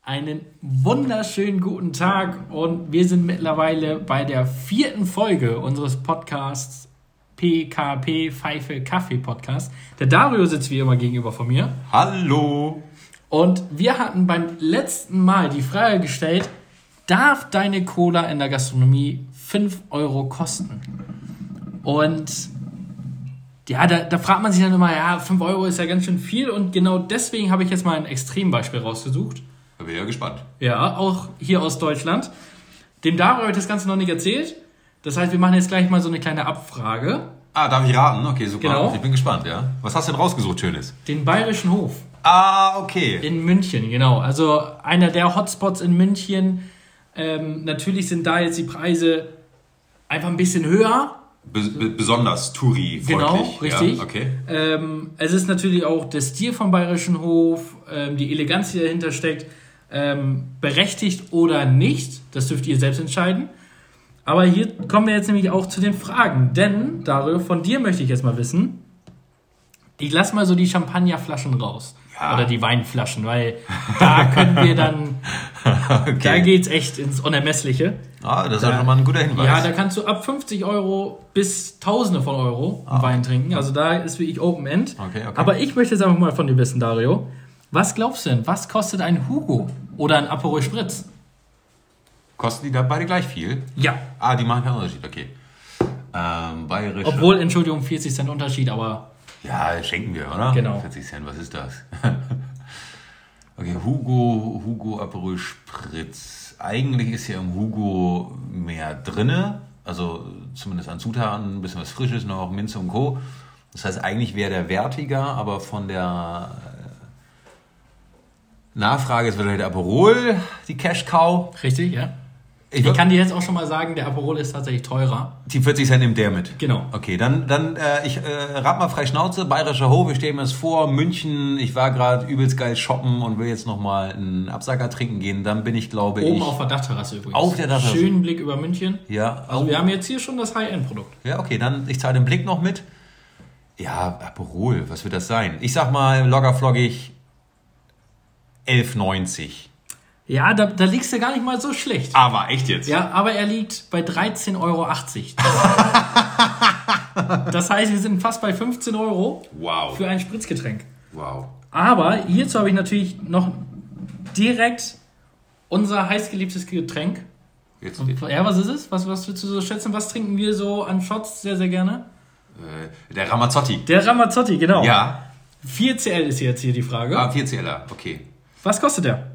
Einen wunderschönen guten Tag und wir sind mittlerweile bei der 4. Folge unseres Podcasts PKP Pfeife Kaffee Podcast. Der Dario sitzt wie immer gegenüber von mir. Hallo! Und wir hatten beim letzten Mal die Frage gestellt, darf deine Cola in der Gastronomie 5 Euro kosten? Und ja, da fragt man sich dann immer, ja, 5 Euro ist ja ganz schön viel und genau deswegen habe ich jetzt mal ein Extrembeispiel rausgesucht. Da bin ich ja gespannt. Ja, auch hier aus Deutschland. Dem Dario habe ich das Ganze noch nicht erzählt. Das heißt, wir machen jetzt gleich mal so eine kleine Abfrage. Ah, darf ich raten? Okay, super. Genau. Ich bin gespannt, ja. Was hast du denn rausgesucht, Schönes? Den Bayerischen Hof. Ah, okay. In München, genau. Also einer der Hotspots in München. Natürlich sind da jetzt die Preise einfach ein bisschen höher. Besonders Touri-freundlich. Genau, richtig. Ja, okay. Es ist natürlich auch der Stil vom Bayerischen Hof, die Eleganz, die dahinter steckt, berechtigt oder nicht. Das dürft ihr selbst entscheiden. Aber hier kommen wir jetzt nämlich auch zu den Fragen. Denn, Dario, von dir möchte ich jetzt mal wissen, ich lasse mal so die Champagnerflaschen raus. Ja. Oder die Weinflaschen, weil da können wir dann, okay. Da geht's echt ins Unermessliche. Ah, das ist schon mal ein guter Hinweis. Ja, da kannst du ab 50 Euro bis Tausende von Euro Wein trinken. Also da ist wirklich Open End. Okay. Aber ich möchte jetzt einfach mal von dir wissen, Dario. Was glaubst du denn, was kostet ein Hugo oder ein Aperol Spritz? Kosten die da beide gleich viel? Ja. Ah, die machen keinen Unterschied, okay. Bayerische. Obwohl, Entschuldigung, 40 Cent Unterschied, aber... Ja, schenken wir, oder? Genau. 40 Cent, was ist das? Okay, Hugo Aperol Spritz. Eigentlich ist ja im Hugo mehr drinne, also zumindest an Zutaten, ein bisschen was Frisches noch, Minze und Co. Das heißt, eigentlich wäre der wertiger, aber von der Nachfrage ist wahrscheinlich der Aperol die Cash-Cow. Richtig, ja. Ich kann dir jetzt auch schon mal sagen, der Aperol ist tatsächlich teurer. Die 40 Cent nimmt der mit? Genau. Okay, dann ich rat mal frei Schnauze, Bayerischer Hof, ich stelle mir das vor, München, ich war gerade übelst geil shoppen und will jetzt nochmal einen Absacker trinken gehen, dann bin ich, glaube ich... Oben auf der Dachterrasse übrigens. Auf der Dachterrasse. Schönen Blick über München. Ja. Also wir haben jetzt hier schon das High-End-Produkt. Ja, okay, dann ich zahle den Blick noch mit. Ja, Aperol, was wird das sein? Ich sag mal loggerfloggig 11,90. Ja, da liegst du gar nicht mal so schlecht. Aber echt jetzt? Ja, aber er liegt bei 13,80 Euro. Das heißt, wir sind fast bei 15 Euro für ein Spritzgetränk. Wow. Aber hierzu habe ich natürlich noch direkt unser heißgeliebtes Getränk. Jetzt. Ja, was ist es? Was würdest du so schätzen? Was trinken wir so an Shots sehr, sehr gerne? Der Ramazzotti. Der Ramazzotti, genau. Ja. 4CL ist jetzt hier die Frage. Ah, 4CLer, okay. Was kostet der?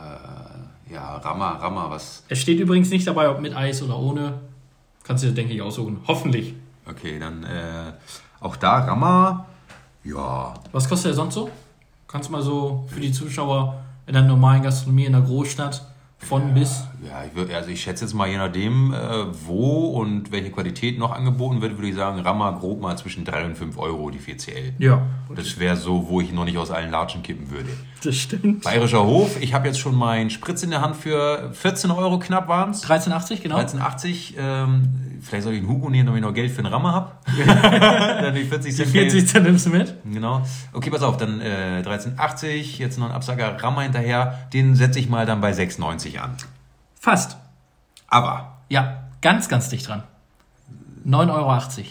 Ja, Rammer, was? Es steht übrigens nicht dabei, ob mit Eis oder ohne. Kannst du dir, denke ich, aussuchen. Hoffentlich. Okay, dann auch da Rammer. Ja. Was kostet der sonst so? Kannst du mal so für die Zuschauer in einer normalen Gastronomie in der Großstadt von bis? Ja, ich schätze jetzt mal, je nachdem, wo und welche Qualität noch angeboten wird, würde ich sagen, Rammer grob mal zwischen 3 und 5 Euro, die 4CL. Ja. Das wäre so, wo ich noch nicht aus allen Latschen kippen würde. Das stimmt. Bayerischer Hof, ich habe jetzt schon meinen Spritz in der Hand für 14 Euro knapp waren es. 13,80, genau. 13,80. Vielleicht soll ich einen Hugo nehmen, damit ich noch Geld für einen Rammer habe. Dann die 40 Cent. Die 40 Cent nimmst du mit? Genau. Okay, pass auf, dann 13,80, jetzt noch ein Absacker Rammer hinterher. Den setze ich mal dann bei 6,90 an. Fast. Aber. Ja, ganz, ganz dicht dran. 9,80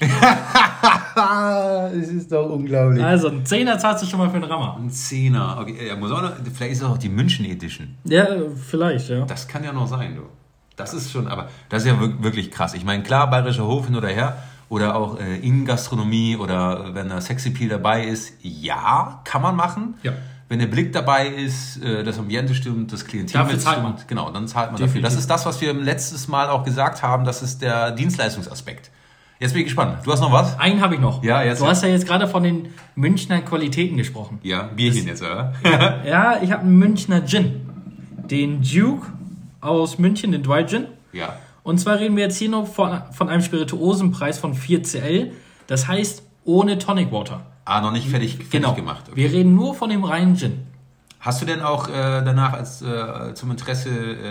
Euro. Das ist doch unglaublich. Also, ein Zehner zahlst du schon mal für einen Rammer. Ein Zehner. Okay, vielleicht ist das auch die München Edition. Ja, vielleicht, ja. Das kann ja noch sein, du. Das ist schon, aber das ist ja wirklich krass. Ich meine, klar, Bayerischer Hof hin oder her oder auch Innengastronomie oder wenn da Sexappeal dabei ist, ja, kann man machen. Ja. Wenn der Blick dabei ist, das Ambiente stimmt, das Klientel dafür zahlt man. Genau, dann zahlt man Definitiv. dafür. Das ist das, was wir letztes Mal auch gesagt haben, das ist der Dienstleistungsaspekt. Jetzt bin ich gespannt. Du hast noch was? Einen habe ich noch. Ja, jetzt. Du hast ja jetzt gerade von den Münchner Qualitäten gesprochen. Ja, Bierchen jetzt, oder? Ja, ich habe einen Münchner Gin. Den Duke aus München, den Dry Gin. Ja. Und zwar reden wir jetzt hier noch von einem Spirituosenpreis von 4CL. Das heißt ohne Tonic Water. Ah, noch nicht fertig Genau. gemacht. Okay. Wir reden nur von dem reinen Gin. Hast du denn auch danach zum Interesse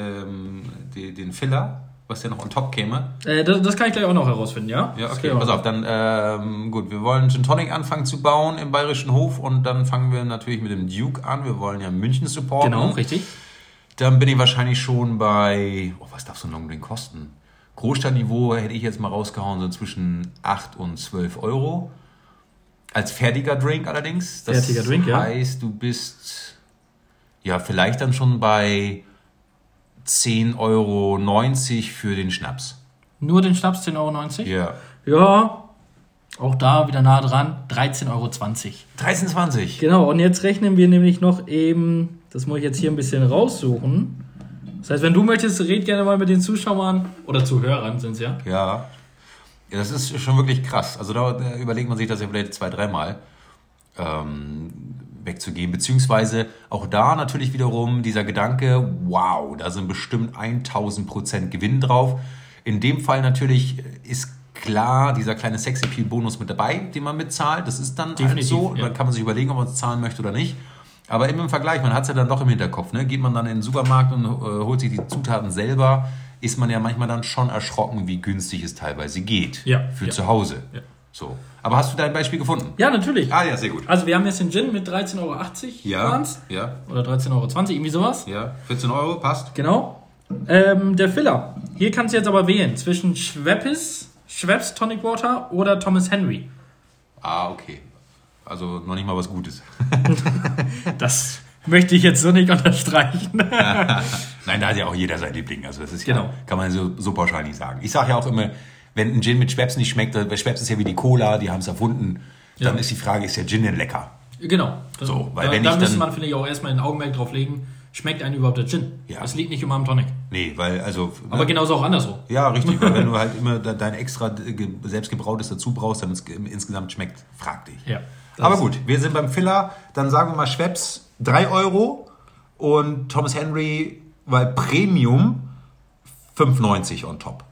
den Filler, was ja noch on top käme? Das kann ich gleich auch noch herausfinden, ja? Ja, okay, pass auf, dann gut, wir wollen Gin Tonic anfangen zu bauen im Bayerischen Hof und dann fangen wir natürlich mit dem Duke an. Wir wollen ja München supporten. Genau, richtig. dann bin ich wahrscheinlich schon bei, was darf so ein Longdrink kosten? Großstadtniveau hätte ich jetzt mal rausgehauen, so zwischen 8 und 12 Euro. Als fertiger Drink allerdings. Das fertiger Drink, heißt, du bist vielleicht dann schon bei 10,90 Euro für den Schnaps. Nur den Schnaps 10,90 Euro? Ja. Ja, auch da wieder nah dran, 13,20 Euro. 13,20? Genau, und jetzt rechnen wir nämlich noch eben, das muss ich jetzt hier ein bisschen raussuchen. Das heißt, wenn du möchtest, red gerne mal mit den Zuschauern oder Zuhörern sind es ja. Ja, das ist schon wirklich krass. Also da überlegt man sich das ja vielleicht 2-3 Mal wegzugehen. Beziehungsweise auch da natürlich wiederum dieser Gedanke, wow, da sind bestimmt 1000% Gewinn drauf. In dem Fall natürlich ist klar dieser kleine Sex-Appeal-Bonus mit dabei, den man mitzahlt. Das ist dann definitiv halt so. Ja. Dann kann man sich überlegen, ob man es zahlen möchte oder nicht. Aber eben im Vergleich, man hat es ja dann doch im Hinterkopf. Ne? Geht man dann in den Supermarkt und holt sich die Zutaten selber, ist man ja manchmal dann schon erschrocken, wie günstig es teilweise geht für zu Hause. Ja. So. Aber hast du dein Beispiel gefunden? Ja, natürlich. Ah ja, sehr gut. Also wir haben jetzt den Gin mit 13,80 Euro oder 13,20 Euro, irgendwie sowas. Ja, 14 Euro, passt. Genau. Der Filler. Hier kannst du jetzt aber wählen zwischen Schweppes Tonic Water oder Thomas Henry. Ah, okay. Also noch nicht mal was Gutes. Das möchte ich jetzt so nicht unterstreichen. Nein, da hat ja auch jeder sein Liebling. Also das ist kann man so pauschal nicht sagen. Ich sage ja auch immer, wenn ein Gin mit Schweppes nicht schmeckt, weil Schweppes ist ja wie die Cola, die haben es erfunden, dann ist die Frage, ist der Gin denn lecker? Genau. So, weil da müsste man, finde ich, auch erstmal ein Augenmerk drauf legen, schmeckt einem überhaupt der Gin? Ja. Das liegt nicht immer am Tonic. Nee, weil aber genauso auch andersrum. Ja, richtig, weil wenn du halt immer dein extra selbstgebrautes dazu brauchst, dann es insgesamt schmeckt, frag dich. Ja. Aber gut, wir sind beim Filler, dann sagen wir mal Schweppes 3 Euro und Thomas Henry, weil Premium 5,90 on top.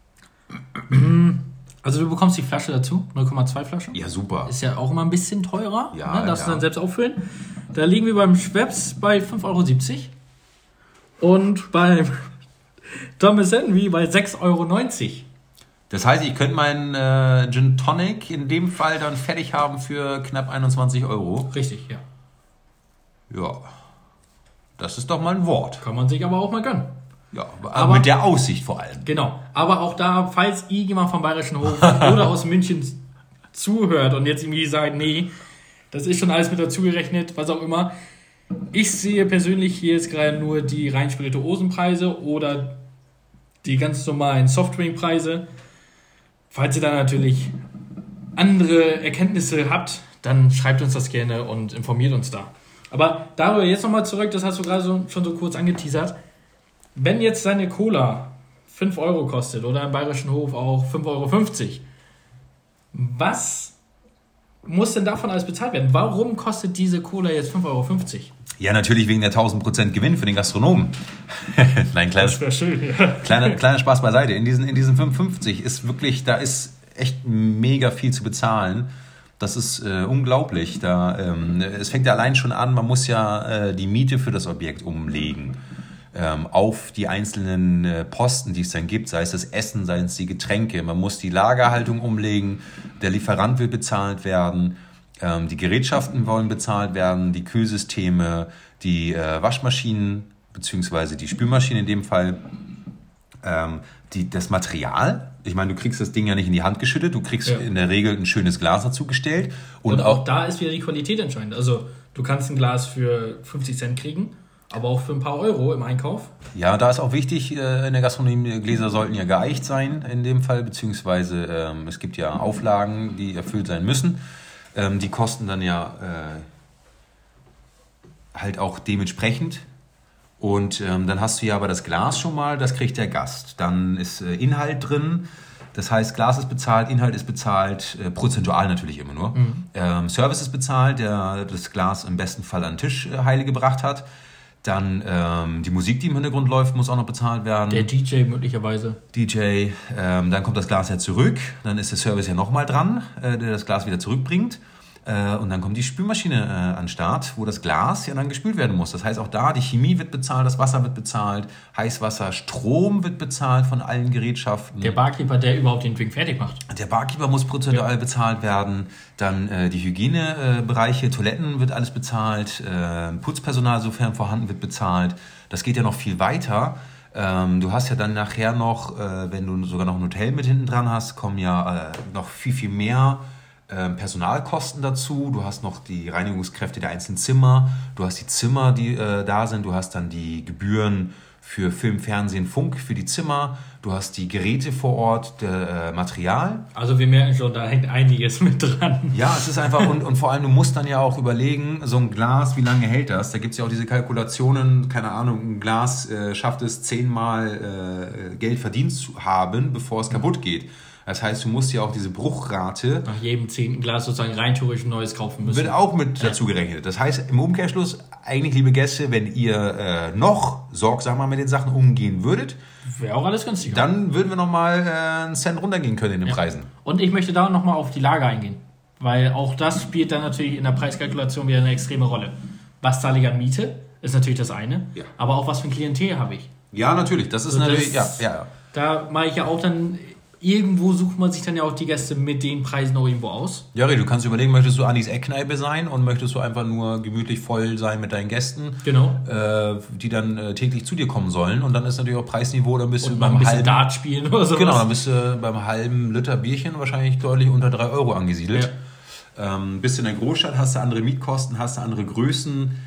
Also du bekommst die Flasche dazu, 0,2 Flasche. Ja, super. Ist ja auch immer ein bisschen teurer, ja, darfst du dann selbst auffüllen. Da liegen wir beim Schweppes bei 5,70 Euro und beim Thomas Henry bei 6,90 Euro. Das heißt, ich könnte meinen Gin Tonic in dem Fall dann fertig haben für knapp 21 Euro. Richtig, ja. Ja, das ist doch mal ein Wort. Kann man sich aber auch mal gönnen. Ja, aber mit der Aussicht vor allem. Genau, aber auch da, falls irgendjemand vom Bayerischen Hof oder aus München zuhört und jetzt irgendwie sagt, nee, das ist schon alles mit dazugerechnet, was auch immer. Ich sehe persönlich hier jetzt gerade nur die rein Spirituosenpreise oder die ganz normalen Softdrinkpreise. Falls ihr da natürlich andere Erkenntnisse habt, dann schreibt uns das gerne und informiert uns da. Aber darüber jetzt nochmal zurück, das hast du gerade schon so kurz angeteasert. Wenn jetzt deine Cola 5 Euro kostet oder im Bayerischen Hof auch 5,50 Euro, was muss denn davon alles bezahlt werden? Warum kostet diese Cola jetzt 5,50 Euro? Ja, natürlich wegen der 1000% Gewinn für den Gastronomen. Nein, das wäre schön, ja. Kleiner Spaß beiseite. In diesen 5,50 ist wirklich, da ist echt mega viel zu bezahlen. Das ist unglaublich. Es fängt ja allein schon an, man muss ja die Miete für das Objekt umlegen auf die einzelnen Posten, die es dann gibt, sei es das Essen, sei es die Getränke. Man muss die Lagerhaltung umlegen, der Lieferant will bezahlt werden, die Gerätschaften wollen bezahlt werden, die Kühlsysteme, die Waschmaschinen bzw. die Spülmaschine in dem Fall, das Material. Ich meine, du kriegst das Ding ja nicht in die Hand geschüttet, du kriegst in der Regel ein schönes Glas dazu gestellt. Und auch da ist wieder die Qualität entscheidend. Also du kannst ein Glas für 50 Cent kriegen, aber auch für ein paar Euro im Einkauf. Ja, da ist auch wichtig, in der Gastronomie, Gläser sollten ja geeicht sein in dem Fall, beziehungsweise es gibt ja Auflagen, die erfüllt sein müssen. Die kosten dann ja halt auch dementsprechend. Und dann hast du ja aber das Glas schon mal, das kriegt der Gast. Dann ist Inhalt drin, das heißt Glas ist bezahlt, Inhalt ist bezahlt, prozentual natürlich immer nur. Service ist bezahlt, der das Glas im besten Fall an den Tisch heile gebracht hat. Dann die Musik, die im Hintergrund läuft, muss auch noch bezahlt werden. Der DJ möglicherweise. Dann kommt das Glas ja zurück, dann ist der Service ja nochmal dran, der das Glas wieder zurückbringt. Und dann kommt die Spülmaschine an den Start, wo das Glas ja dann gespült werden muss. Das heißt, auch da, die Chemie wird bezahlt, das Wasser wird bezahlt, Heißwasser, Strom wird bezahlt von allen Gerätschaften. Der Barkeeper, der überhaupt den Drink fertig macht. Der Barkeeper muss prozentual bezahlt werden. Dann die Hygienebereiche, Toiletten wird alles bezahlt. Putzpersonal, sofern vorhanden, wird bezahlt. Das geht ja noch viel weiter. Du hast ja dann nachher noch, wenn du sogar noch ein Hotel mit hinten dran hast, kommen ja noch viel, viel mehr Personalkosten dazu. Du hast noch die Reinigungskräfte der einzelnen Zimmer. Du hast die Zimmer, die da sind. Du hast dann die Gebühren für Film, Fernsehen, Funk, für die Zimmer. Du hast die Geräte vor Ort, Material. Also wir merken schon, da hängt einiges mit dran. Ja, es ist einfach, und vor allem, du musst dann ja auch überlegen, so ein Glas, wie lange hält das? Da gibt es ja auch diese Kalkulationen, keine Ahnung, ein Glas schafft es 10-mal Geld verdient zu haben, bevor es kaputt geht. Das heißt, du musst ja auch diese Bruchrate... Nach jedem 10. Glas sozusagen rein theoretisch ein neues kaufen müssen. Wird auch mit dazu gerechnet. Das heißt, im Umkehrschluss, eigentlich, liebe Gäste, wenn ihr noch sorgsamer mit den Sachen umgehen würdet, wäre auch alles günstiger. Dann würden wir nochmal einen Cent runtergehen können in den Preisen. Und ich möchte da nochmal auf die Lager eingehen. Weil auch das spielt dann natürlich in der Preiskalkulation wieder eine extreme Rolle. Was zahle ich an Miete, ist natürlich das eine. Ja. Aber auch was für ein Klientel habe ich. Ja, natürlich. Das ist also natürlich... Ja. Da mache ich ja auch dann... Irgendwo sucht man sich dann ja auch die Gäste mit den Preisen auch irgendwo aus. Ja, du kannst überlegen, möchtest du Andis Eckkneipe sein und möchtest du einfach nur gemütlich voll sein mit deinen Gästen, genau, die dann täglich zu dir kommen sollen. Und dann ist natürlich auch Preisniveau, dann bist und du beim halben Dart spielen oder so. Genau, dann bist du beim halben Liter Bierchen wahrscheinlich deutlich unter 3 Euro angesiedelt. Ja. Bist du in der Großstadt, hast du andere Mietkosten, hast du andere Größen.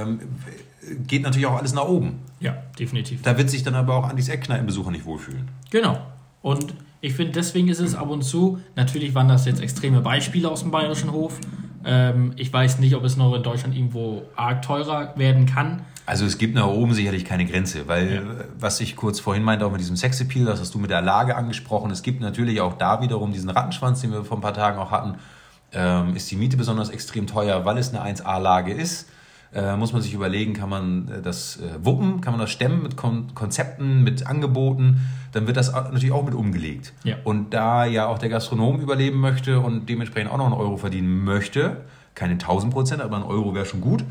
Geht natürlich auch alles nach oben. Ja, definitiv. Da wird sich dann aber auch Andis Eckkneipenbesucher nicht wohlfühlen. Genau. Und ich finde, deswegen ist es ab und zu, natürlich waren das jetzt extreme Beispiele aus dem Bayerischen Hof. Ich weiß nicht, ob es noch in Deutschland irgendwo arg teurer werden kann. Also es gibt nach oben sicherlich keine Grenze, weil was ich kurz vorhin meinte, auch mit diesem Sexappeal, das hast du mit der Lage angesprochen, es gibt natürlich auch da wiederum diesen Rattenschwanz, den wir vor ein paar Tagen auch hatten, ist die Miete besonders extrem teuer, weil es eine 1A-Lage ist. Muss man sich überlegen, kann man das wuppen, kann man das stemmen mit Konzepten, mit Angeboten, dann wird das natürlich auch mit umgelegt. Ja. Und da ja auch der Gastronom überleben möchte und dementsprechend auch noch einen Euro verdienen möchte, keine 1000%, aber ein Euro wäre schon gut,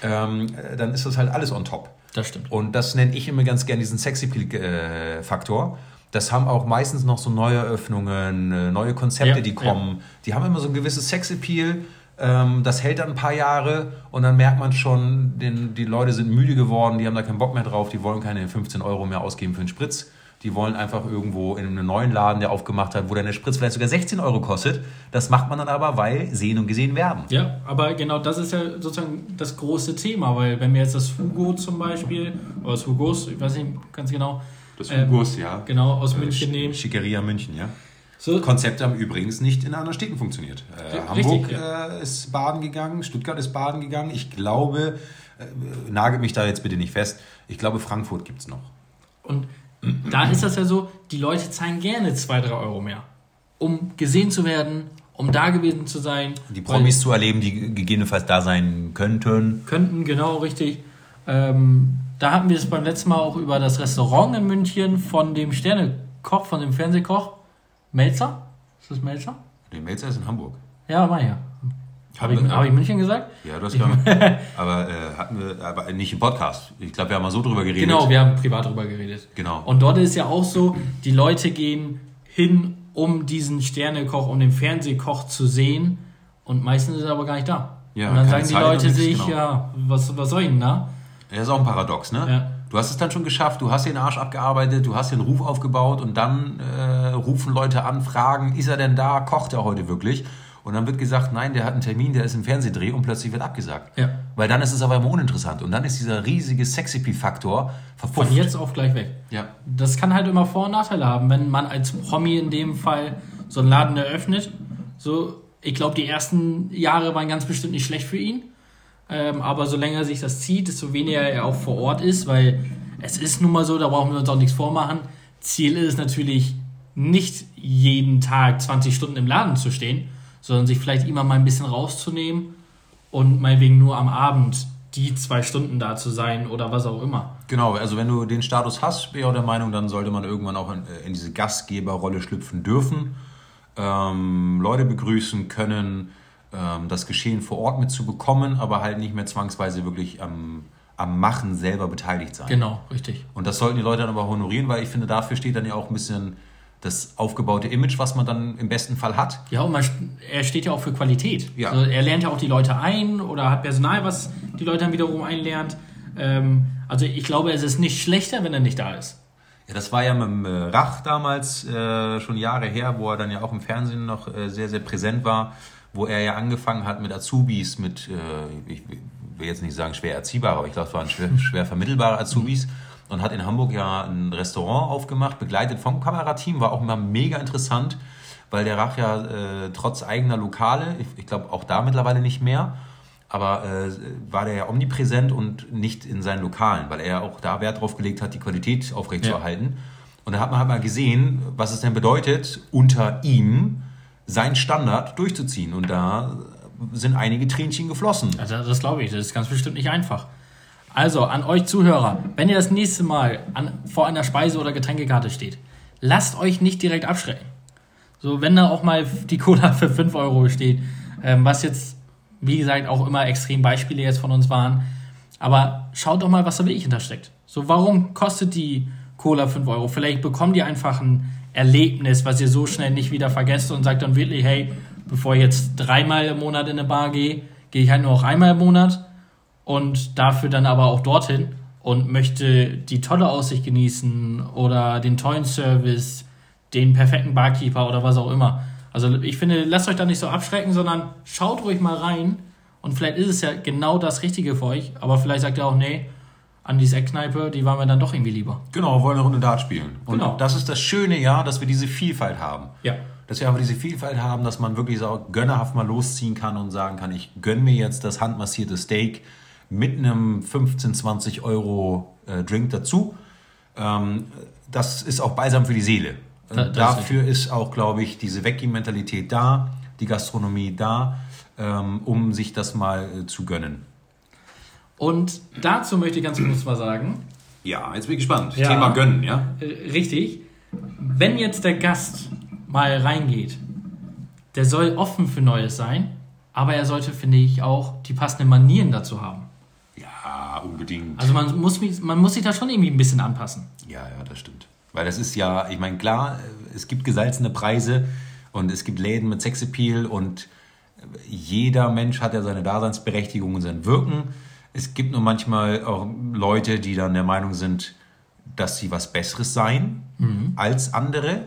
dann ist das halt alles on top. Das stimmt. Und das nenne ich immer ganz gerne diesen Sexappeal-Faktor. Das haben auch meistens noch so neue Eröffnungen, neue Konzepte, die kommen. Ja. Die haben immer so ein gewisses Sexappeal. Das hält dann ein paar Jahre und dann merkt man schon, die Leute sind müde geworden, die haben da keinen Bock mehr drauf, die wollen keine 15 Euro mehr ausgeben für einen Spritz. Die wollen einfach irgendwo in einem neuen Laden, der aufgemacht hat, wo dann der Spritz vielleicht sogar 16 Euro kostet. Das macht man dann aber, weil sehen und gesehen werden. Ja, aber genau das ist ja sozusagen das große Thema, weil wenn wir jetzt das Hugo zum Beispiel, oder das Hugos, ich weiß nicht ganz genau. Das Hugos, ja. Genau, aus München nehmen. Schickeria München, ja. So. Konzepte haben übrigens nicht in anderen Städten funktioniert. Hamburg ist baden gegangen, Stuttgart ist baden gegangen. Ich glaube, nagelt mich da jetzt bitte nicht fest, ich glaube, Frankfurt gibt es noch. Und da ist das ja so, die Leute zahlen gerne 2-3 Euro mehr, um gesehen zu werden, um da gewesen zu sein. Die Promis zu erleben, die gegebenenfalls da sein könnten. Könnten, genau, richtig. Da hatten wir es beim letzten Mal auch über das Restaurant in München von dem Sternekoch, von dem Fernsehkoch. Melzer? Ist das Melzer? Nee, Melzer ist in Hamburg. Ja, war ja. Habe ich München gesagt? Ja, du hast gesagt. Aber hatten wir aber nicht im Podcast. Ich glaube, wir haben mal so drüber geredet. Genau, wir haben privat drüber geredet. Genau. Und dort ist ja auch so, die Leute gehen hin, um diesen Sternekoch, um den Fernsehkoch zu sehen. Und meistens ist er aber gar nicht da. Ja, und dann sagen die Leute sich, genau. Ja, was soll ich denn da? Ja, ist auch ein Paradox, ne? Ja. Du hast es dann schon geschafft, du hast den Arsch abgearbeitet, du hast den Ruf aufgebaut und dann rufen Leute an, fragen, ist er denn da, kocht er heute wirklich? Und dann wird gesagt, nein, der hat einen Termin, der ist im Fernsehdreh und plötzlich wird abgesagt. Ja. Weil dann ist es aber immer uninteressant und dann ist dieser riesige Sexappeal-Faktor verpufft. Von jetzt auf gleich weg. Ja. Das kann halt immer Vor- und Nachteile haben, wenn man als Promi in dem Fall so einen Laden eröffnet. So, ich glaube, die ersten Jahre waren ganz bestimmt nicht schlecht für ihn. Aber so länger sich das zieht, desto weniger er auch vor Ort ist, weil es ist nun mal so, da brauchen wir uns auch nichts vormachen. Ziel ist natürlich nicht jeden Tag 20 Stunden im Laden zu stehen, sondern sich vielleicht immer mal ein bisschen rauszunehmen und meinetwegen nur am Abend die 2 Stunden da zu sein oder was auch immer. Genau, also wenn du den Status hast, bin ich auch der Meinung, dann sollte man irgendwann auch in diese Gastgeberrolle schlüpfen dürfen, Leute begrüßen können, das Geschehen vor Ort mitzubekommen, aber halt nicht mehr zwangsweise wirklich am Machen selber beteiligt sein. Genau, richtig. Und das sollten die Leute dann aber honorieren, weil ich finde, dafür steht dann ja auch ein bisschen das aufgebaute Image, was man dann im besten Fall hat. Ja, und er steht ja auch für Qualität. Ja. Also er lernt ja auch die Leute ein oder hat Personal, was die Leute dann wiederum einlernt. Also ich glaube, es ist nicht schlechter, wenn er nicht da ist. Ja, das war ja mit dem Rach damals schon Jahre her, wo er dann ja auch im Fernsehen noch sehr, sehr präsent war, wo er ja angefangen hat mit Azubis, mit, ich will jetzt nicht sagen schwer erziehbare, aber ich glaube, es waren schwer vermittelbare Azubis und hat in Hamburg ja ein Restaurant aufgemacht, begleitet vom Kamerateam, war auch immer mega interessant, weil der Rach ja trotz eigener Lokale, ich glaube auch da mittlerweile nicht mehr, aber war der ja omnipräsent und nicht in seinen Lokalen, weil er auch da Wert drauf gelegt hat, die Qualität aufrechtzuerhalten. Ja. Und da hat man halt mal gesehen, was es denn bedeutet, unter ihm seinen Standard durchzuziehen. Und da sind einige Tränchen geflossen. Also das glaube ich, das ist ganz bestimmt nicht einfach. Also an euch Zuhörer, wenn ihr das nächste Mal vor einer Speise- oder Getränkekarte steht, lasst euch nicht direkt abschrecken. So, wenn da auch mal die Cola für 5 Euro steht, was jetzt, wie gesagt, auch immer extrem Beispiele jetzt von uns waren, aber schaut doch mal, was da wirklich hintersteckt. So, warum kostet die Cola 5 Euro? Vielleicht bekommt ihr einfach ein Erlebnis, was ihr so schnell nicht wieder vergesst und sagt dann wirklich, hey, bevor ich jetzt 3-mal im Monat in eine Bar gehe, gehe ich halt nur noch 1-mal im Monat und dafür dann aber auch dorthin und möchte die tolle Aussicht genießen oder den tollen Service, den perfekten Barkeeper oder was auch immer. Also ich finde, lasst euch da nicht so abschrecken, sondern schaut ruhig mal rein und vielleicht ist es ja genau das Richtige für euch, aber vielleicht sagt ihr auch, nee, Andis Eckkneipe, die waren mir dann doch irgendwie lieber. Genau, wollen eine Runde Dart spielen. Und genau. Das ist das Schöne, ja, dass wir diese Vielfalt haben. Ja. Dass wir aber diese Vielfalt haben, dass man wirklich so gönnerhaft mal losziehen kann und sagen kann, ich gönne mir jetzt das handmassierte Steak mit einem 15, 20 Euro Drink dazu. Das ist auch balsam für die Seele. Dafür ist auch, glaube ich, diese Veggie-Mentalität da, die Gastronomie da, um sich das mal zu gönnen. Und dazu möchte ich ganz kurz mal sagen. Ja, jetzt bin ich gespannt. Ja, Thema gönnen, ja? Richtig. Wenn jetzt der Gast mal reingeht, der soll offen für Neues sein, aber er sollte, finde ich, auch die passenden Manieren dazu haben. Ja, unbedingt. Also man muss sich da schon irgendwie ein bisschen anpassen. Ja, das stimmt. Weil das ist ja, ich meine, klar, es gibt gesalzene Preise und es gibt Läden mit Sexappeal und jeder Mensch hat ja seine Daseinsberechtigung und sein Wirken. Es gibt nur manchmal auch Leute, die dann der Meinung sind, dass sie was Besseres seien als andere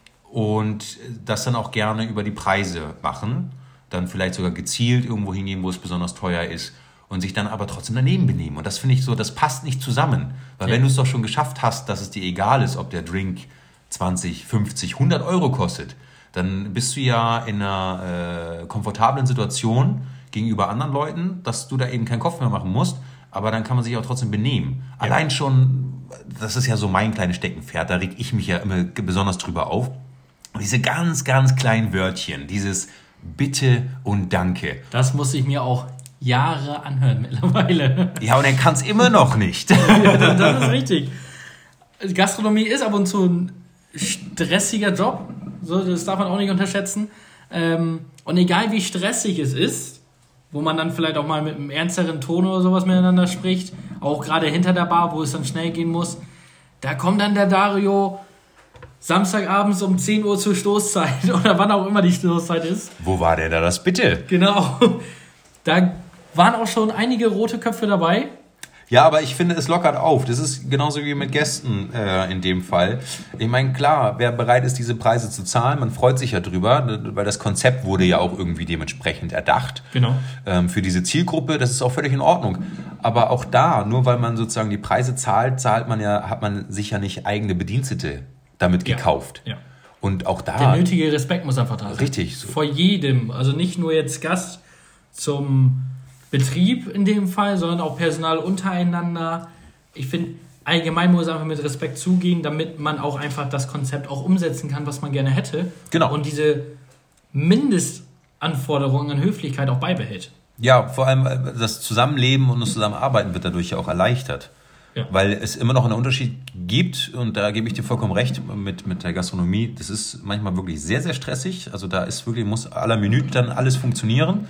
und das dann auch gerne über die Preise machen, dann vielleicht sogar gezielt irgendwo hingehen, wo es besonders teuer ist und sich dann aber trotzdem daneben benehmen. Und das finde ich so, das passt nicht zusammen. Weil wenn du es doch schon geschafft hast, dass es dir egal ist, ob der Drink 20, 50, 100 Euro kostet, dann bist du ja in einer komfortablen Situation gegenüber anderen Leuten, dass du da eben keinen Kopf mehr machen musst, aber dann kann man sich auch trotzdem benehmen. Ja. Allein schon, das ist ja so mein kleines Steckenpferd, da reg ich mich ja immer besonders drüber auf. Diese ganz, ganz kleinen Wörtchen, dieses Bitte und Danke. Das muss ich mir auch Jahre anhören mittlerweile. Ja, und er kann es immer noch nicht. Ja, das ist richtig. Gastronomie ist ab und zu ein stressiger Job, so, das darf man auch nicht unterschätzen. Und egal wie stressig es ist, wo man dann vielleicht auch mal mit einem ernsteren Ton oder sowas miteinander spricht, auch gerade hinter der Bar, wo es dann schnell gehen muss, da kommt dann der Dario Samstagabends um 10 Uhr zur Stoßzeit oder wann auch immer die Stoßzeit ist. Wo war der da das Bitte? Genau. Da waren auch schon einige rote Köpfe dabei. Ja, aber ich finde, es lockert auf. Das ist genauso wie mit Gästen in dem Fall. Ich meine, klar, wer bereit ist, diese Preise zu zahlen, man freut sich ja drüber, weil das Konzept wurde ja auch irgendwie dementsprechend erdacht. Genau. Für diese Zielgruppe, das ist auch völlig in Ordnung. Aber auch da, nur weil man sozusagen die Preise zahlt, hat man sich ja nicht eigene Bedienstete damit gekauft. Ja. Und auch da... Der nötige Respekt muss einfach da sein. Richtig. Vor jedem, also nicht nur jetzt Gast zum Betrieb in dem Fall, sondern auch Personal untereinander. Ich finde, allgemein muss einfach mit Respekt zugehen, damit man auch einfach das Konzept auch umsetzen kann, was man gerne hätte. Genau. Und diese Mindestanforderungen an Höflichkeit auch beibehält. Ja, vor allem das Zusammenleben und das Zusammenarbeiten wird dadurch ja auch erleichtert. Ja. Weil es immer noch einen Unterschied gibt, und da gebe ich dir vollkommen recht mit der Gastronomie. Das ist manchmal wirklich sehr, sehr stressig. Also da ist wirklich, muss à la Minute dann alles funktionieren.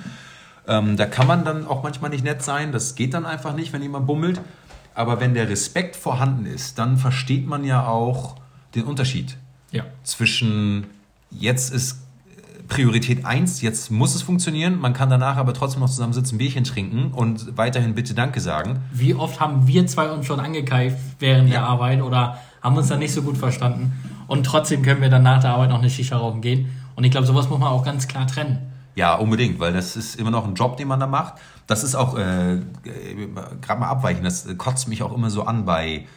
Da kann man dann auch manchmal nicht nett sein. Das geht dann einfach nicht, wenn jemand bummelt. Aber wenn der Respekt vorhanden ist, dann versteht man ja auch den Unterschied. Ja. Zwischen jetzt ist Priorität 1, jetzt muss es funktionieren, man kann danach aber trotzdem noch zusammensitzen, ein Bierchen trinken und weiterhin bitte Danke sagen. Wie oft haben wir zwei uns schon angekeift während der Arbeit oder haben uns dann nicht so gut verstanden und trotzdem können wir dann nach der Arbeit noch eine Shisha rauchen gehen. Und ich glaube, sowas muss man auch ganz klar trennen. Ja, unbedingt, weil das ist immer noch ein Job, den man da macht. Das ist auch, gerade mal abweichen, das kotzt mich auch immer so an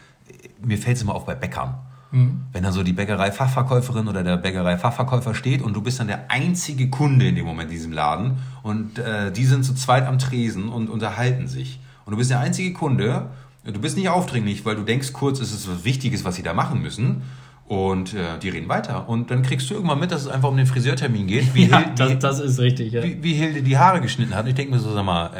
mir fällt es immer auf bei Bäckern. Wenn dann so die Bäckerei-Fachverkäuferin oder der Bäckerei-Fachverkäufer steht und du bist dann der einzige Kunde in dem Moment in diesem Laden und die sind zu zweit am Tresen und unterhalten sich. Und du bist der einzige Kunde, du bist nicht aufdringlich, weil du denkst kurz, es ist was Wichtiges, was sie da machen müssen. Und die reden weiter. Und dann kriegst du irgendwann mit, dass es einfach um den Friseurtermin geht. Das ist richtig, ja. Wie Hilde die Haare geschnitten hat. Und ich denke mir so, sag mal,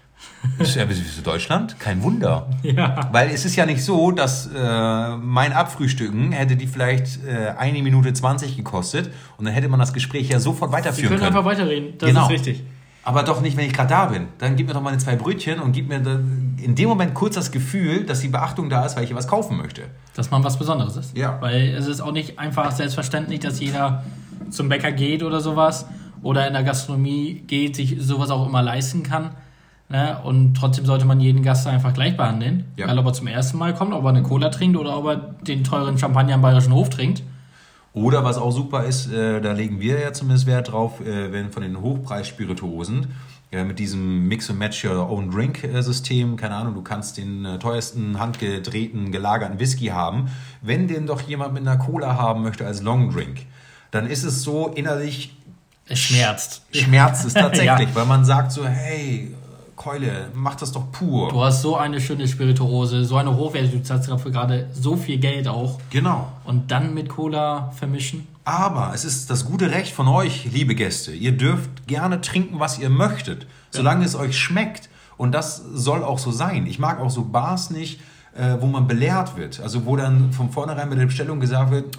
ist ja bis Deutschland? Kein Wunder. Ja. Weil es ist ja nicht so, dass mein Abfrühstücken hätte die vielleicht 1 Minute 20 gekostet und dann hätte man das Gespräch ja sofort weiterführen können. Wir können einfach weiterreden, das ist richtig. Aber doch nicht, wenn ich gerade da bin. Dann gib mir doch meine 2 Brötchen und gib mir in dem Moment kurz das Gefühl, dass die Beachtung da ist, weil ich hier was kaufen möchte. Dass man was Besonderes ist. Ja. Weil es ist auch nicht einfach selbstverständlich, dass jeder zum Bäcker geht oder sowas oder in der Gastronomie geht, sich sowas auch immer leisten kann. Ne? Und trotzdem sollte man jeden Gast einfach gleich behandeln. Ja. Weil ob er zum ersten Mal kommt, ob er eine Cola trinkt oder ob er den teuren Champagner am Bayerischen Hof trinkt. Oder was auch super ist, da legen wir ja zumindest Wert drauf, wenn von den Hochpreisspirituosen mit diesem Mix-and-Match-Your-Own-Drink-System, keine Ahnung, du kannst den teuersten, handgedrehten, gelagerten Whisky haben. Wenn den doch jemand mit einer Cola haben möchte als Longdrink, dann ist es so innerlich... Es schmerzt. Schmerzt es tatsächlich, ja. Weil man sagt so, hey... Keule, mach das doch pur. Du hast so eine schöne Spirituose, so eine hochwertige, du zahlst dafür gerade so viel Geld auch. Genau. Und dann mit Cola vermischen. Aber es ist das gute Recht von euch, liebe Gäste. Ihr dürft gerne trinken, was ihr möchtet, solange es euch schmeckt. Und das soll auch so sein. Ich mag auch so Bars nicht, wo man belehrt wird. Also wo dann von vornherein mit der Bestellung gesagt wird,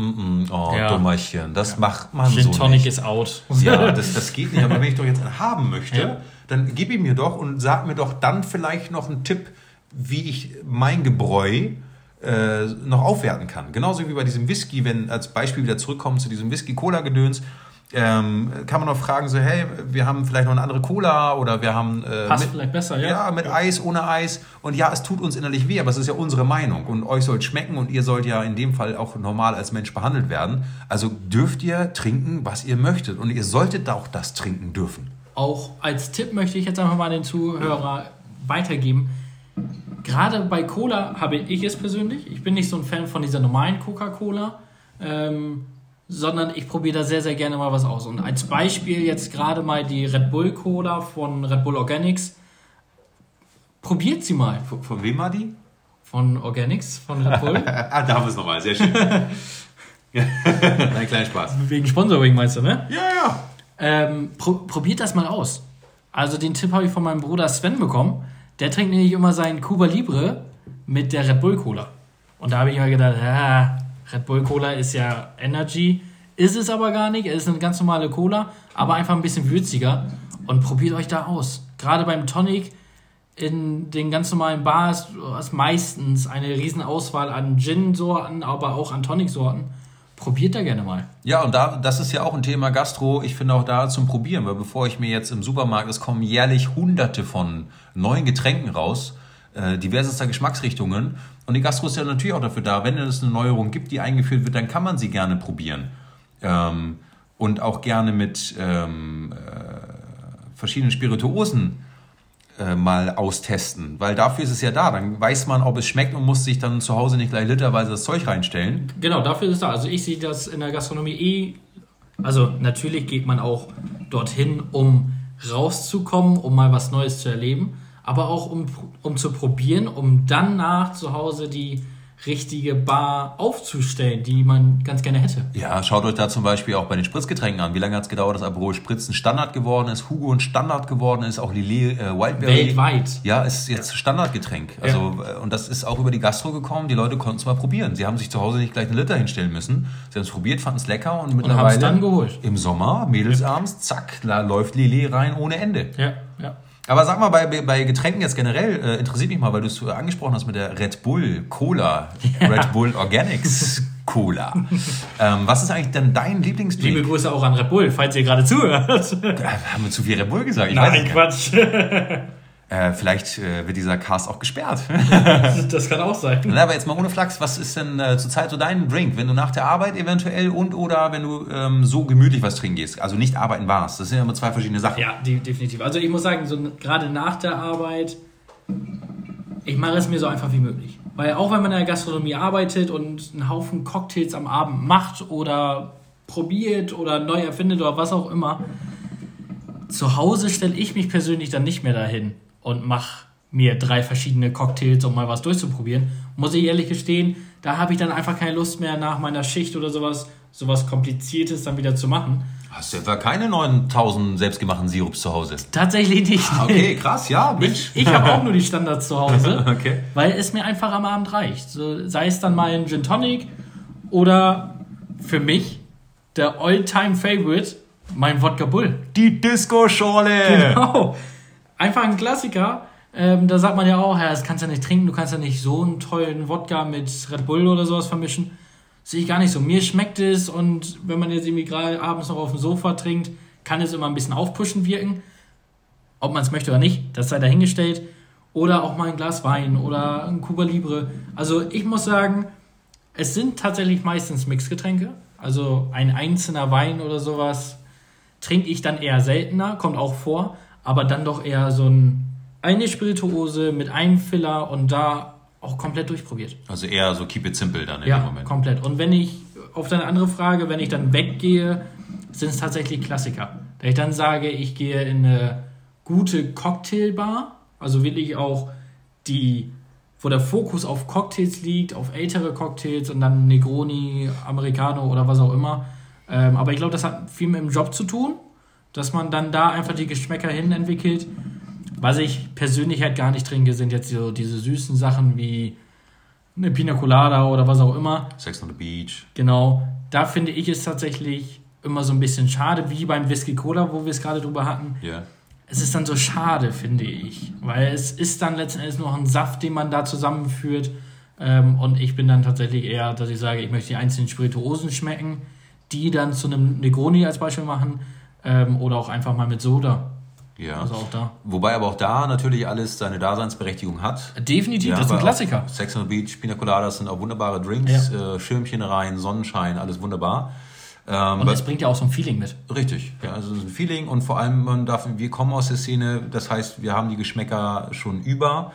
Dummerchen, das macht man Gin so Tonic nicht. Ist out. Ja, das geht nicht. Aber wenn ich doch jetzt einen haben möchte, dann gib ihn mir doch und sag mir doch dann vielleicht noch einen Tipp, wie ich mein Gebräu noch aufwerten kann. Genauso wie bei diesem Whisky, wenn als Beispiel wieder zurückkommen zu diesem Whisky-Cola-Gedöns, kann man noch fragen, so hey, wir haben vielleicht noch eine andere Cola oder wir haben... Passt vielleicht besser, ja. Ja, mit Eis, ohne Eis. Und ja, es tut uns innerlich weh, aber es ist ja unsere Meinung. Und euch soll es schmecken und ihr sollt ja in dem Fall auch normal als Mensch behandelt werden. Also dürft ihr trinken, was ihr möchtet. Und ihr solltet auch das trinken dürfen. Auch als Tipp möchte ich jetzt einfach mal den Zuhörer weitergeben. Gerade bei Cola habe ich es persönlich. Ich bin nicht so ein Fan von dieser normalen Coca-Cola, sondern ich probiere da sehr, sehr gerne mal was aus. Und als Beispiel jetzt gerade mal die Red Bull Cola von Red Bull Organics. Probiert sie mal. Von wem war die? Von Organics, von Red Bull. Da haben wir es nochmal, sehr schön. Ein kleiner Spaß. Wegen Sponsoring meinst du, ne? Ja, ja. Probiert das mal aus. Also den Tipp habe ich von meinem Bruder Sven bekommen. Der trinkt nämlich immer seinen Cuba Libre mit der Red Bull Cola. Und da habe ich immer gedacht, Red Bull Cola ist ja Energy. Ist es aber gar nicht. Es ist eine ganz normale Cola, aber einfach ein bisschen würziger. Und probiert euch da aus. Gerade beim Tonic in den ganz normalen Bars ist meistens eine riesen Auswahl an Gin-Sorten, aber auch an Tonic-Sorten. Probiert da gerne mal. Ja, und das ist ja auch ein Thema Gastro, ich finde auch da zum Probieren, weil bevor ich mir jetzt im Supermarkt, es kommen jährlich hunderte von neuen Getränken raus, diversester Geschmacksrichtungen, und die Gastro ist ja natürlich auch dafür da, wenn es eine Neuerung gibt, die eingeführt wird, dann kann man sie gerne probieren. Und auch gerne mit verschiedenen Spirituosen mal austesten, weil dafür ist es ja da. Dann weiß man, ob es schmeckt und muss sich dann zu Hause nicht gleich literweise das Zeug reinstellen. Genau, dafür ist es da. Also ich sehe das in der Gastronomie also natürlich geht man auch dorthin, um rauszukommen, um mal was Neues zu erleben, aber auch um zu probieren, um dann nach zu Hause die richtige Bar aufzustellen, die man ganz gerne hätte. Ja, schaut euch da zum Beispiel auch bei den Spritzgetränken an. Wie lange hat es gedauert, dass Aperol Spritz ein Standard geworden ist, Hugo ein Standard geworden ist, auch Lillet Wildberry. Weltweit. Ja, ist jetzt Standardgetränk. Also, und das ist auch über die Gastro gekommen. Die Leute konnten es mal probieren. Sie haben sich zu Hause nicht gleich einen Liter hinstellen müssen. Sie haben es probiert, fanden es lecker und mittlerweile haben es dann geholt. Im Sommer, Mädelsabends, zack, da läuft Lillet rein ohne Ende. Ja. Aber sag mal, bei Getränken jetzt generell, interessiert mich mal, weil du es angesprochen hast mit der Red Bull Cola, Red Bull Organics Cola. Was ist eigentlich denn dein Lieblingsdrink? Liebe Grüße auch an Red Bull, falls ihr gerade zuhört. Haben wir zu viel Red Bull gesagt? Nein, Quatsch. Vielleicht wird dieser Cast auch gesperrt. Das kann auch sein. Na, aber jetzt mal ohne Flachs, was ist denn zurzeit so dein Drink, wenn du nach der Arbeit eventuell oder wenn du so gemütlich was trinken gehst, also nicht arbeiten warst? Das sind ja immer zwei verschiedene Sachen. Ja, definitiv. Also ich muss sagen, so gerade nach der Arbeit, ich mache es mir so einfach wie möglich. Weil auch wenn man in der Gastronomie arbeitet und einen Haufen Cocktails am Abend macht oder probiert oder neu erfindet oder was auch immer, zu Hause stelle ich mich persönlich dann nicht mehr dahin und mache mir 3 verschiedene Cocktails, um mal was durchzuprobieren. Muss ich ehrlich gestehen, da habe ich dann einfach keine Lust mehr nach meiner Schicht oder sowas Kompliziertes dann wieder zu machen. Hast du etwa keine 9000 selbstgemachten Sirups zu Hause? Tatsächlich nicht. Okay, krass, ja, Mensch. Ich habe auch nur die Standards zu Hause, okay. Weil es mir einfach am Abend reicht. So, sei es dann mal ein Gin Tonic oder für mich der All-Time-Favorite, mein Wodka Bull. Die Disco-Schorle! Genau. Einfach ein Klassiker. Da sagt man ja auch, ja, das kannst du ja nicht trinken, du kannst ja nicht so einen tollen Wodka mit Red Bull oder sowas vermischen. Sehe ich gar nicht so. Mir schmeckt es und wenn man jetzt irgendwie gerade abends noch auf dem Sofa trinkt, kann es immer ein bisschen aufpushend wirken. Ob man es möchte oder nicht, das sei dahingestellt. Oder auch mal ein Glas Wein oder ein Cuba Libre. Also ich muss sagen, es sind tatsächlich meistens Mixgetränke. Also ein einzelner Wein oder sowas trinke ich dann eher seltener, kommt auch vor. Aber dann doch eher so eine Spirituose mit einem Filler und da auch komplett durchprobiert. Also eher so keep it simple dann in dem Moment. Ja, komplett. Und wenn ich, auf deine andere Frage, wenn ich dann weggehe, sind es tatsächlich Klassiker. Da ich dann sage, ich gehe in eine gute Cocktailbar, also wirklich auch die, wo der Fokus auf Cocktails liegt, auf ältere Cocktails und dann Negroni, Americano oder was auch immer. Aber ich glaube, das hat viel mit dem Job zu tun, dass man dann da einfach die Geschmäcker hin entwickelt. Was ich persönlich halt gar nicht trinke, sind jetzt so diese süßen Sachen wie eine Pina Colada oder was auch immer. Sex on the Beach. Genau. Da finde ich es tatsächlich immer so ein bisschen schade, wie beim Whisky Cola, wo wir es gerade drüber hatten. Ja. Yeah. Es ist dann so schade, finde ich. Weil es ist dann letzten Endes noch ein Saft, den man da zusammenführt. Und ich bin dann tatsächlich eher, dass ich sage, ich möchte die einzelnen Spirituosen schmecken, die dann zu einem Negroni als Beispiel machen. Oder auch einfach mal mit Soda. Ja. Also auch da. Wobei aber auch da natürlich alles seine Daseinsberechtigung hat. Definitiv, ja, das ist ein Klassiker. Sex on the Beach, Pina Coladas sind auch wunderbare Drinks, ja. Schirmchen rein, Sonnenschein, alles wunderbar. Und es bringt ja auch so ein Feeling mit. Richtig, ja, also ein Feeling und vor allem, wir kommen aus der Szene, das heißt, wir haben die Geschmäcker schon über.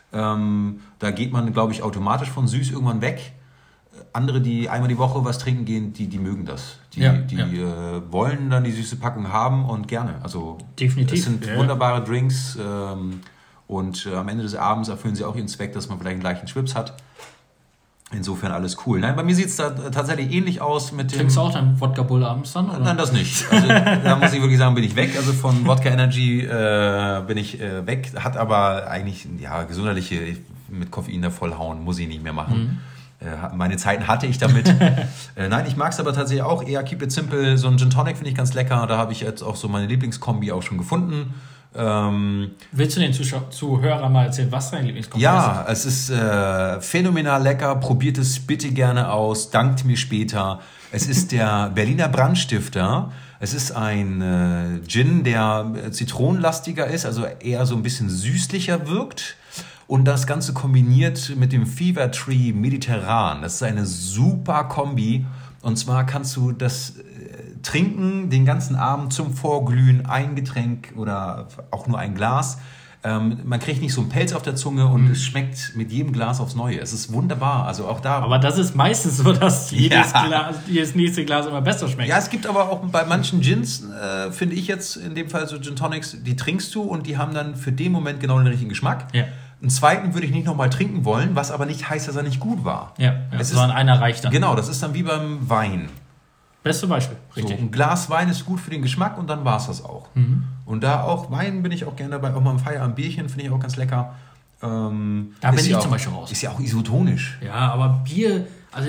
Da geht man, glaube ich, automatisch von süß irgendwann weg. Andere, die einmal die Woche was trinken gehen, die mögen das. Die wollen dann die süße Packung haben und gerne. Also definitiv. Es sind wunderbare Drinks und am Ende des Abends erfüllen sie auch ihren Zweck, dass man vielleicht einen leichten Schwips hat. Insofern alles cool. Nein, bei mir sieht es da tatsächlich ähnlich aus mit dem... Trinkst du auch dann Wodka Bull abends dann? Oder? Nein, das nicht. Also, da muss ich wirklich sagen, bin ich weg. Also von Wodka Energy bin ich weg. Hat aber eigentlich, gesundheitliche, mit Koffein da vollhauen, muss ich nicht mehr machen. Meine Zeiten hatte ich damit. Nein, ich mag es aber tatsächlich auch eher keep it simple. So ein Gin Tonic finde ich ganz lecker. Da habe ich jetzt auch so meine Lieblingskombi auch schon gefunden. Willst du den Zuhörern mal erzählen, was dein Lieblingskombi ist? Ja, es ist phänomenal lecker. Probiert es bitte gerne aus. Dankt mir später. Es ist der Berliner Brandstifter. Es ist ein Gin, der zitronenlastiger ist, also eher so ein bisschen süßlicher wirkt. Und das Ganze kombiniert mit dem Fever Tree Mediterran. Das ist eine super Kombi. Und zwar kannst du das trinken den ganzen Abend zum Vorglühen, ein Getränk oder auch nur ein Glas. Man kriegt nicht so einen Pelz auf der Zunge und es schmeckt mit jedem Glas aufs Neue. Es ist wunderbar. Also auch da. Aber das ist meistens so, dass jedes nächste Glas immer besser schmeckt. Ja, es gibt aber auch bei manchen Gins, finde ich jetzt in dem Fall so Gin Tonics, die trinkst du und die haben dann für den Moment genau den richtigen Geschmack. Ja. Einen zweiten würde ich nicht nochmal trinken wollen, was aber nicht heißt, dass er nicht gut war. Ja, sondern einer reicht dann. Genau, das ist dann wie beim Wein. Beste Beispiel, richtig. So, ein Glas Wein ist gut für den Geschmack und dann war es das auch. Und da auch, Wein bin ich auch gerne dabei, auch mal im Feierabend Bierchen finde ich auch ganz lecker. Da bin ich zum Beispiel raus. Ist ja auch isotonisch. Ja, aber Bier,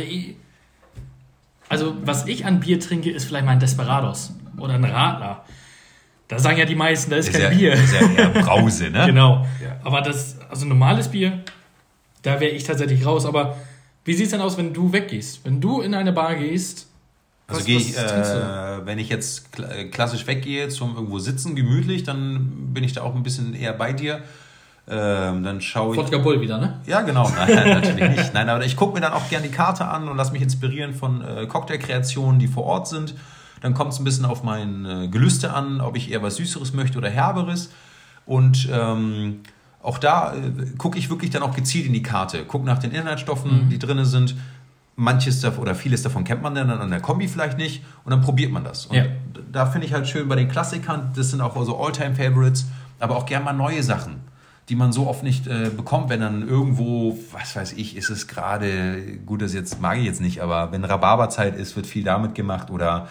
also was ich an Bier trinke, ist vielleicht mal ein Desperados oder ein Radler. Da sagen ja die meisten, da ist kein Bier. Das ist ja eher Brause, ne? Genau. Ja. Aber normales Bier, da wäre ich tatsächlich raus. Aber wie sieht es denn aus, wenn du weggehst? Wenn du in eine Bar gehst, also gehe ich, wenn ich jetzt klassisch weggehe zum irgendwo sitzen, gemütlich, dann bin ich da auch ein bisschen eher bei dir. Dann schaue ich... Wodka Bull wieder, ne? Ja, genau. Nein, natürlich nicht. Nein, aber ich gucke mir dann auch gerne die Karte an und lasse mich inspirieren von Cocktailkreationen, die vor Ort sind. Dann kommt es ein bisschen auf mein Gelüste an, ob ich eher was Süßeres möchte oder Herberes. Und auch da gucke ich wirklich dann auch gezielt in die Karte. Gucke nach den Inhaltsstoffen, die drin sind. Manches oder vieles davon kennt man dann an der Kombi vielleicht nicht. Und dann probiert man das. Und da finde ich halt schön bei den Klassikern, das sind auch so All-Time-Favorites, aber auch gerne mal neue Sachen, die man so oft nicht bekommt, wenn dann irgendwo, was weiß ich, ist es gerade, gut, das jetzt mag ich jetzt nicht, aber wenn Rhabarberzeit ist, wird viel damit gemacht oder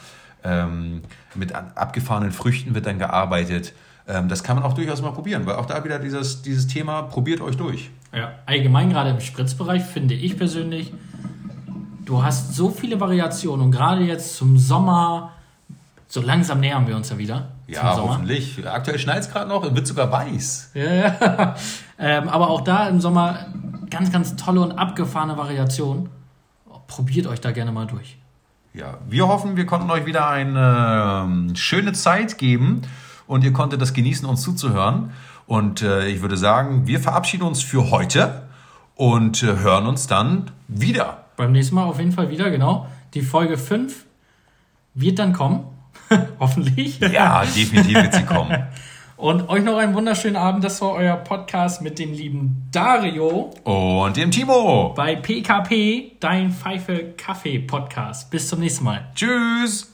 mit abgefahrenen Früchten wird dann gearbeitet. Das kann man auch durchaus mal probieren, weil auch da wieder dieses Thema, probiert euch durch. Ja, allgemein gerade im Spritzbereich finde ich persönlich, du hast so viele Variationen und gerade jetzt zum Sommer, so langsam nähern wir uns ja wieder. Ja, hoffentlich. Aktuell schneit es gerade noch, wird sogar weiß. Ja. Aber auch da im Sommer ganz, ganz tolle und abgefahrene Variationen. Probiert euch da gerne mal durch. Ja, wir hoffen, wir konnten euch wieder eine schöne Zeit geben und ihr konntet das genießen, uns zuzuhören. Und ich würde sagen, wir verabschieden uns für heute und hören uns dann wieder. Beim nächsten Mal auf jeden Fall wieder, genau. Die Folge 5 wird dann kommen. Hoffentlich. Ja, definitiv wird sie kommen. Und euch noch einen wunderschönen Abend. Das war euer Podcast mit dem lieben Dario. Und dem Timo. Bei PKP, dein Pfeife Kaffee Podcast. Bis zum nächsten Mal. Tschüss.